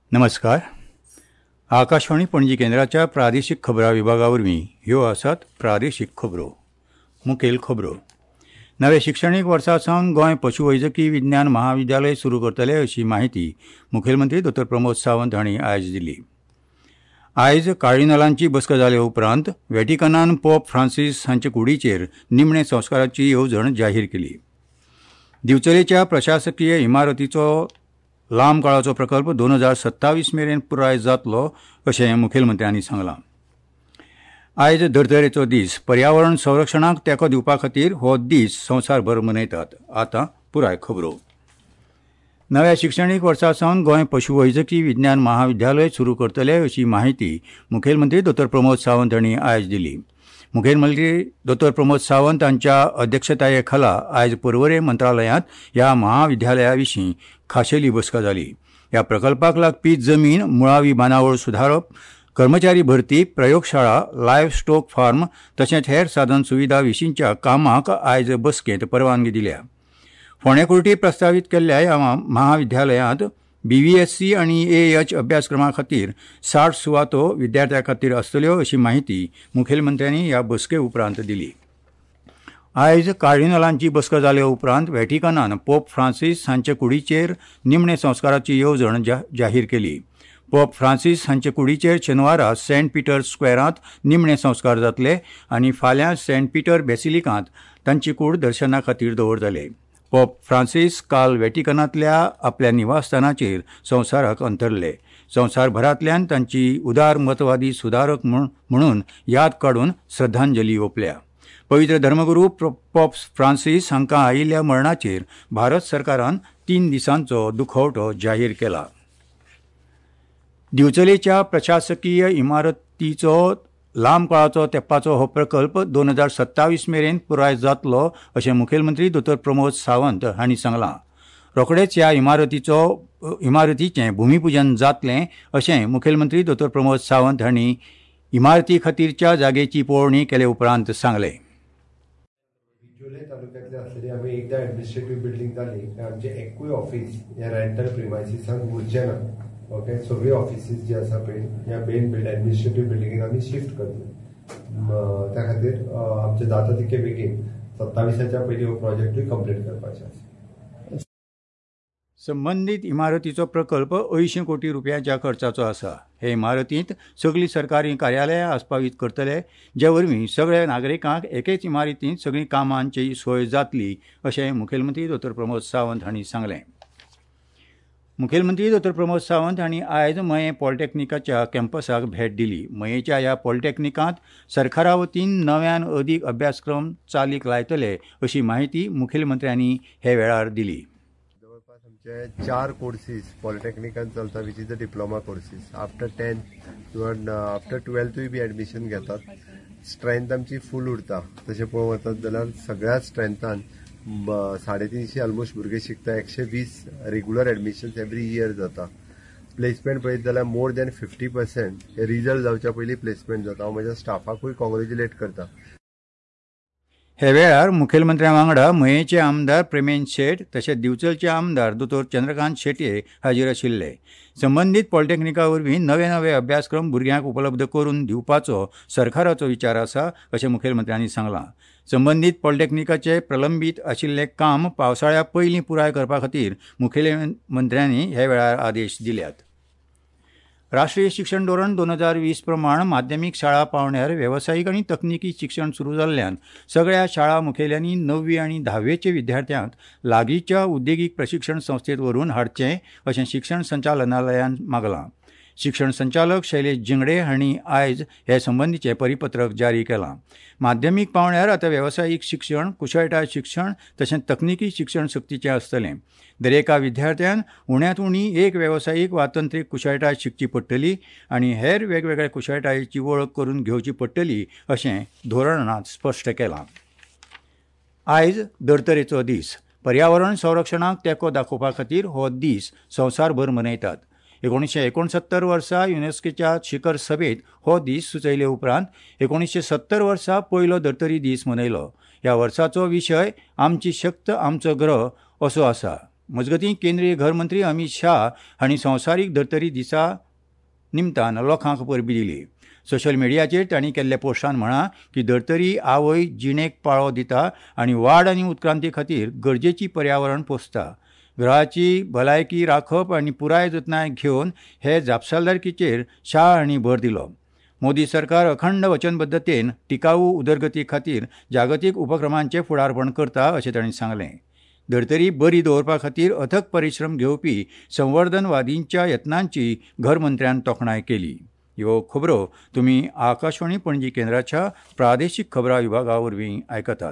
नमस्कार. आकाशवाणी पणजी केंद्राच्या प्रादेशीक खबरां विभागावरवीं ह्यो आसात प्रादेशीक खबरो. मुखेल खबरो. नवे शिक्षणीक वर्सा सावन गोंय पशुवैजकी विज्ञान महाविद्यालय सुरू करतले अशी माहिती मुखेलमंत्री डॉ. प्रमोद सावंत हांणी आयज दिली. आयज कार्डिनलांची बसका जाले उपरांत व्हॅटिकनान पोप फ्रांसीस हांचे कुडीचेर निमणे संस्काराची येवजण जाहीर केली. दिवचलेच्या प्रशासकीय इमारतीचो लांब काळाचो प्रकल्प 2027 मेरेन पुराय जातलो अशें मुखेलमंत्र्यांनी सांगलां. आयज धर्तरेचो दीस. पर्यावरण संरक्षणाक तेंको दिवपा खातीर हो दीस संवसारभर मनयतात. आतां पुराय खबरो. नव्या शिक्षणीक वर्सा सावन गोंय पशुवैजकी विज्ञान महाविद्यालय सुरू करतले अशी माहिती मुखेलमंत्री डॉ. प्रमोद सावंत हांणी आयज दिली. मुखेलमंत्री डॉ. प्रमोद सावंत हांच्या अध्यक्षताये खाला आयज पर्वरे मंत्रालयांत ह्या महाविद्यालया विशीं खाशेली बसका जाली. ह्या प्रकल्पाक लागपी जमीन, मुळावी बांदावळ सुदारप, कर्मचारी भरती, प्रयोगशाळा, लायव्ह स्टॉक फार्म तशेंच हेर साधन सुविधा विशींच्या कामाक आयज बसकेंत परवानगी दिल्या. फोंडें कोर्टी प्रस्तावीत केल्ल्या ह्या महाविद्यालयांत BVSC आनी AH अभ्यासक्रमा खातीर 60 सुवातो विद्यार्थ्यां खातीर आसतल्यो अशी माहिती मुखेलमंत्र्यांनी ह्या बसके उपरांत दिली. आयज कार्डिनलांची बसका जाले उपरांत व्हॅटिकनान पोप फ्रांसीस हांचे कुडीचेर निमणे संस्काराची येवजण जाहीर केली. पोप फ्रांसीस हांचे कुडीचेर शेनवारा सेंट पीटर स्क्वेअरांत निमणे संस्कार जातले आनी फाल्यां सेंट पीटर बेसिलिकांत तांची कूड दर्शना खातीर दवरतले. पोप फ्रांसीस काल व्हॅटिकनांतल्या आपल्या निवासस्थानाचेर संवसाराक अंतरले. संवसारभरांतल्यान तांची उदारमतवादी सुदारक म्हणून याद काडून श्रद्धांजली ओंपल्या. पवित्र धर्मगुरू पोप फ्रांसीस हांकां आयिल्ल्या मरणाचेर भारत सरकारान 3 दिसांचो दुखवटो जाहीर केला. दिवचलेच्या प्रशासकीय इमारतीचो लांब काळाचो तेंपाचो हो प्रकल्प 2027 मेरेन पुराय जातलो अशें मुखेलमंत्री डॉ. प्रमोद सावंत हांणी सांगलां. रोखडेच ह्या इमारतीचें भुमिपूजन जातलें अशें मुखेलमंत्री डॉ. प्रमोद सावंत हांणी इमारती खातीरच्या जागेची पळोवणी केले उपरांत सांगलें. जुलै तालुक्यांतले आसलेली आमी एकदा एडमिनिस्ट्रेटिव्ह बिल्डिंग जाली आमचे एकूय ऑफिस ह्या रेंटल प्रिमायसिसांत उरचें ना. ओके, सगळी ऑफिसीस जी आसा पळय ह्या मेन एडमिनिस्ट्रेटिव्ह बिल्डिंगेन आमी शिफ्ट करतले. त्या खातीर आमचे जाता तितके बेगीन 27च्या पयलीं हो प्रोजेक्टूय कंप्लीट करपाचे आसा. संबंदीत इमारतीचो प्रकल्प 80 कोटी रुपयांच्या खर्चाचो आसा. हे इमारतींत सगळीं सरकारी कार्यालयां आस्पावीत करतले, जे वरवीं सगळ्या नागरिकांक एकेच इमारतींत सगळीं कामांची सोय जातली अशें मुखेलमंत्री डॉ. प्रमोद सावंत हांणी सांगलें. मुखेलमंत्री डॉ. प्रमोद सावंत हांणी आयज मयें पॉलिटेक्निकाच्या कॅम्पसाक भेट दिली. मयेच्या ह्या पॉलिटेक्निकांत सरकारा वतीन नव्यान अदीक अभ्यासक्रम चालीक लायतले अशी माहिती मुखेलमंत्र्यांनी हे वेळार दिली. जवळपास आमचे 4 कोर्सीस पॉलिटेक्निकान चलता, which is the diploma courses. After 10th after 12thूय बी एडमिशन घेतात. स्ट्रेंथ आमची फूल उरता. तशें पळोवंक वचत जाल्यार सगळ्या स्ट्रेंथान 350 ऑलमोस्ट भुरगे शिकता. 120 रेग्युलर एडमिशन्स एवरी इयर जाता. प्लेसमेंट पळयत जाल्यार मोर दॅन 50% हे रिजल्ट जावच्या पयलीं प्लेसमेंट जाता. हांव म्हज्या स्टाफाकूय कॉंग्रेच्युलेट करता. हे वेळार मुखेलमंत्र्या वांगडा मयेचे आमदार प्रेमेंद शेट तशेंच दिवचलचे आमदार दोतोर चंद्रकांत शेटये हाजीर आशिल्ले. संबंदीत पॉलिटेक्निका वरवीं नवे नवे अभ्यासक्रम भुरग्यांक उपलब्ध करून दिवपाचो सरकाराचो विचार आसा अशें मुखेलमंत्र्यांनी सांगलां. संबंदीत पॉलिटेक्निकाचे प्रलंबीत आशिल्ले काम पावसाळ्या पयलीं पुराय करपा खातीर मुखेलमंत्र्यांनी हे वेळार आदेश दिल्यात. राष्ट्रीय शिक्षण धोरण 2020 प्रमाण माध्यमीक शाळा पावण्यार वेवसायीक आनी तकनिकी शिक्षण सुरू जाल्ल्यान सगळ्या शाळा मुखेल्यांनी 9वी आनी 10वेचे विद्यार्थ्यांक लागींच्या उद्देगीक प्रशिक्षण संस्थेत व्हरून हाडचें अशें शिक्षण संचालनालयान मागलां. शिक्षण संचालक शैलेश जिंगडे हांणी आयज हे संबंधीचें परिपत्रक जारी केलां. माध्यमीक पावण्यार आतां वेवसायीक शिक्षण, कुशळटाय शिक्षण तशेंच तकनिकी शिक्षण सक्तीचें आसतलें. दरेका विद्यार्थ्यान उण्यांत उणी एक वेवसायीक वा तंत्रीक कुशळटाय शिकची पडटली आनी हेर वेगवेगळ्या कुशळटायेची वळख करून घेवची पडटली अशें धोरणांत स्पश्ट केलां. आयज धर्तरेचो दीस. पर्यावरण संरक्षणाक तेंको दाखोवपा खातीर हो दीस संवसारभर मनयतात. 1969 वर्सा युनेस्कोच्या शिखर सभेत हो दीस सुचयले उपरांत 1970 वर्सा पयलो धर्तरी दीस मनयलो. ह्या वर्साचो विशय आमची शक्त आमचो ग्रह असो आसा. मजगतीं केंद्रीय घर मंत्री अमित शाह हांणी संवसारीक धर्तरी दिसा निमतान लोकांक परबी दिली. सोशल मिडियाचेर तांणी केल्ल्या पोस्टांत म्हळां की धर्तरी आवय जिणेक पाळो दिता आनी वाड आनी उत्क्रांती खातीर गरजेची पर्यावरण पोसता. ग्रहाची भलायकी राखप आनी पुराय जतनाय घेवन हे जापसालदारकीचेर शाह हांणी भर दिलो. मोदी सरकार अखंड वचनबद्धतेन टिकाऊ उदरगती खातीर जागतीक उपक्रमांचें फुडारपण करता अशें तांणी सांगलें. धर्तरी बरी दवरपा खातीर अथक परिश्रम घेवपी संवर्धनवादींच्या यत्नांची घर मंत्र्यान तोखणाय केली. ह्यो खबरो तुमी आकाशवाणी पणजी केंद्राच्या प्रादेशीक खबरां विभागा वरवीं आयकतात.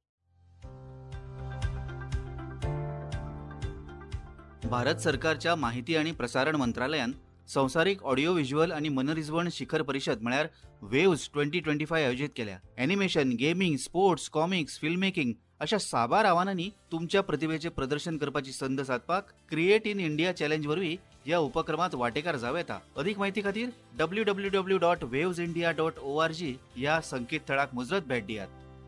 भारत सरकारच्या माहिती आणि प्रसारण मंत्रालयान संवसारीक ऑडिओ व्हिज्युअल आणि मनरिजवण शिखर परिषद म्हळ्यार वेव्ज 2025 आयोजीत केल्या. Animation, gaming, sports, comics, film making अशा साबार आव्हानांनी तुमच्या प्रतिभेचे प्रदर्शन करपाची संद साधपाक क्रिएट इन इंडिया चॅलेंज वरवीं ह्या उपक्रमात वांटेकार जावं येता. अधिक म्हायती खातीर www.wavesindia.org ह्या संकेतथळाक मुजरत भेट दियात.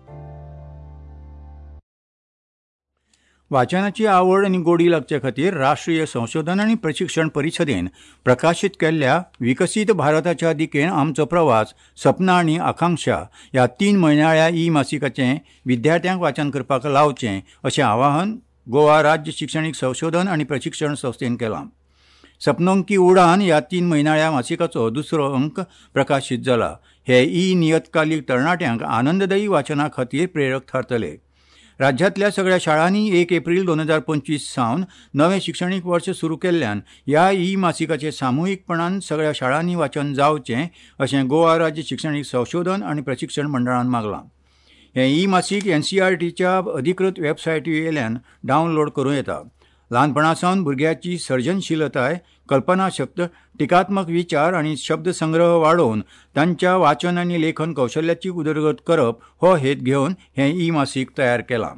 वाचनाची आवड आनी गोडी लागचे खातीर राष्ट्रीय संशोधन आनी प्रशिक्षण परिशदेन प्रकाशीत केल्ल्या विकसीत भारताच्या दिकेन आमचो प्रवास सपनां आनी आकांक्षा ह्या 3 म्हयन्याळ्या मासिकाचें विद्यार्थ्यांक वाचन करपाक लावचें अशें आवाहन गोवा राज्य शिक्षणीक संशोधन आनी प्रशिक्षण संस्थेन केलां. सपनों की उडान ह्या 3 म्हयनाळ्या मासिकाचो दुसरो अंक प्रकाशीत जाला. हे नियतकालीक तरणाट्यांक आनंददायी वाचना खातीर प्रेरक थारतले. राज्यांतल्या सगळ्या शाळांनी 1 एप्रील 2025 सावन नवें शिक्षणीक वर्स सुरू केल्ल्यान ह्या मासिकाचें सामुहीकपणान सगळ्या शाळांनी वाचन जावचें अशें गोवा राज्य शिक्षणीक संशोधन आनी प्रशिक्षण मंडळान मागलां. हें मासीक NCERTच्या अधिकृत वेबसायटीवेल्यान डावनलोड करूं येता. ल्हानपणासावन भुरग्याची सर्जनशीलताय, कल्पनाशक्त, टिकात्मक विचार आनी शब्दसंग्रह वाडोवन तांच्या वाचन आनी लेखन कौशल्याची उदरगत करप हो हेत घेवन हें मासीक तयार केलां.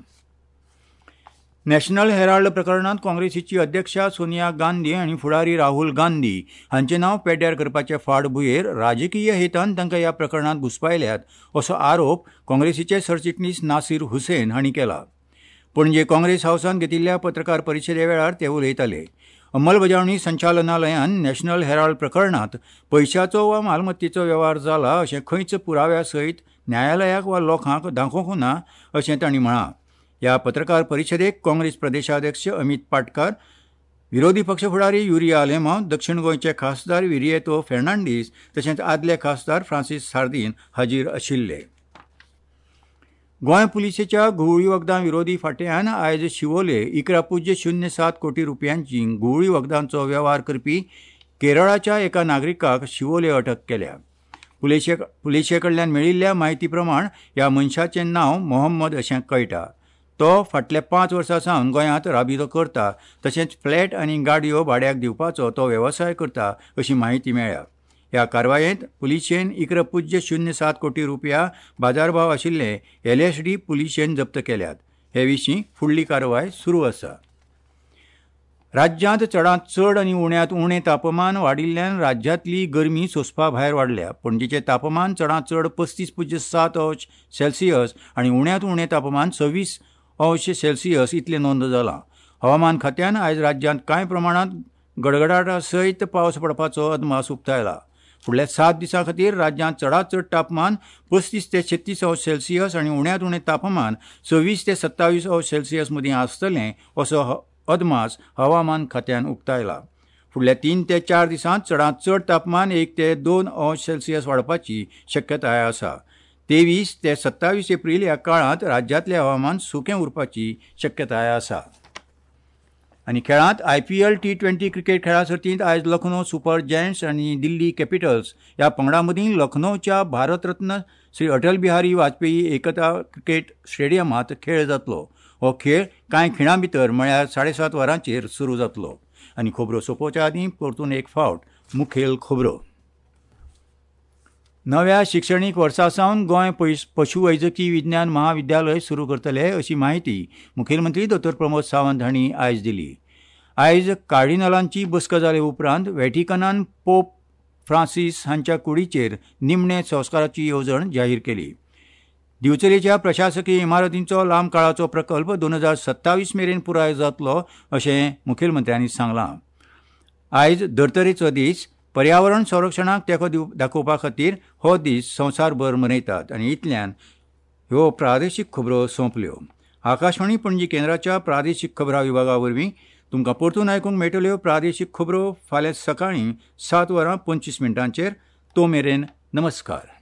नॅशनल हेराल्ड प्रकरणांत काँग्रेसीची अध्यक्षा सोनिया गांधी आनी फुडारी राहुल गांधी हांचें नांव पेड्ड्यार करपाचे फाटभुंयेर राजकीय हेतान तांकां ह्या प्रकरणांत घुस्पायल्यात असो आरोप काँग्रेसीचे सरचिटणीस नासीर हुसैन हांणी केला. पणजे काँग्रेस हावसान घेतिल्ल्या पत्रकार परिशदे वेळार ते उलयताले. अंमलबजावणी संचालनालयान नॅशनल हेराल्ड प्रकरणांत पयशांचो वा मालमत्तेचो वेव्हार जाला अशें खंयच पुराव्या सयत न्यायालयाक वा लोकांक दाखोवंक ना अशें तांणी म्हळां. ह्या पत्रकार परिशदेक काँग्रेस प्रदेशाध्यक्ष अमित पाटकार, विरोधी पक्ष फुडारी युरिया आलेमांव, दक्षिण गोंयचे खासदार विरिएतो फेर्नांडीस तशेंच आदले खासदार फ्रांसीस सार्दीन हाजीर आशिल्ले. गोंय पुलिसेच्या घुवळी वखदां विरोधी फांट्यान आयज शिवोले 11.07 कोटी रुपयांची घुवळी वखदांचो वेव्हार करपी केरळाच्या एका नागरिकाक शिवोले अटक केल्या. पुलिशे कडल्यान मेळिल्ल्या म्हायती प्रमाण ह्या मनशाचें नांव मोहम्मद अशें कळटा. तो फाटल्या 5 वर्सां सावन गोंयांत राबितो करता तशेंच फ्लॅट आनी गाडयो भाड्याक दिवपाचो तो वेवसाय करता अशी माहिती मेळ्ळ्या. ह्या कारवायेंत पुलिशेन 11.07 कोटी रुपया बाजारभाव आशिल्ले LSD पुलिशेन जप्त केल्यात. हे विशीं फुडली कारवाय सुरू आसा. राज्यांत चडांत चड आनी उण्यांत उणें तापमान वाडिल्ल्यान राज्यांतली गरमी सोंसपा भायर वाडल्या. पणजेचें तापमान चडांत चड 35.7 अंश सेल्सियस आनी उण्यांत उणें तापमान 26 अंश सेल्सियस इतलें नोंद जालां. हवामान खात्यान आयज राज्यांत कांय प्रमाणांत गडगडाटा सयत पावस पडपाचो अदमास उक्तायला. फुडल्या 7 दिसां खातीर राज्यांत चडांत चड तापमान 35 ते 36 अंश सेल्सियस आनी उण्यांत उणें तापमान 26 ते 27 अंश सेल्सियस मदीं आसतलें असो अदमास हवामान खात्यान उक्तायला. फुडल्या 3 ते 4 दिसांत चडांत चड तापमान 1 ते 2 अंश सेल्सियस वाडपाची शक्यताय आसा. 23 ते 27 एप्रील ह्या काळांत राज्यांतलें हवामान सुकें उरपाची शक्यताय आसा. आनी खेळांत IPL T20 क्रिकेट खेळा सर्तींत आयज लखनौ सुपर जायंट्स आनी दिल्ली कॅपिटल्स ह्या पंगडां मदीं लखनौच्या भारतरत्न श्री अटल बिहारी वाजपेयी एकता क्रिकेट स्टेडियमांत खेळ जातलो. हो खेळ कांय खिणां भितर म्हळ्यार 7:30 वरांचेर सुरू जातलो. आनी खबरो सोंपोवच्या आदीं परतून एक फावट मुखेल खबरो. नव्या शिक्षणीक वर्सा सावन गोंय पशुवैजकी विज्ञान महाविद्यालय सुरू करतले अशी माहिती मुखेलमंत्री डॉ प्रमोद सावंत हांणी आयज दिली. आयज कार्डिनलांची बसका जाले उपरांत व्हॅटिकनान पोप फ्रांसीस हांच्या कुडीचेर निमणे संस्काराची येवजण जाहीर केली. दिवचलेच्या प्रशासकीय इमारतींचो लांब काळाचो प्रकल्प 2027 मेरेन पुराय जातलो अशें मुखेलमंत्र्यांनी सांगलां. आयज धर्तरेचो दीस. पर्यावरण संरक्षणाक तेंको दाखोवपा खातीर हो दीस संवसारभर मनयतात आनी इतल्यान ह्यो प्रादेशीक खबरो सोंपल्यो. आकाशवाणी पणजी केंद्राच्या प्रादेशीक खबरां विभागा वरवीं तुमकां परतून आयकूंक मेळटल्यो प्रादेशीक खबरो फाल्यां सकाळीं 7:25 तो मेरेन नमस्कार.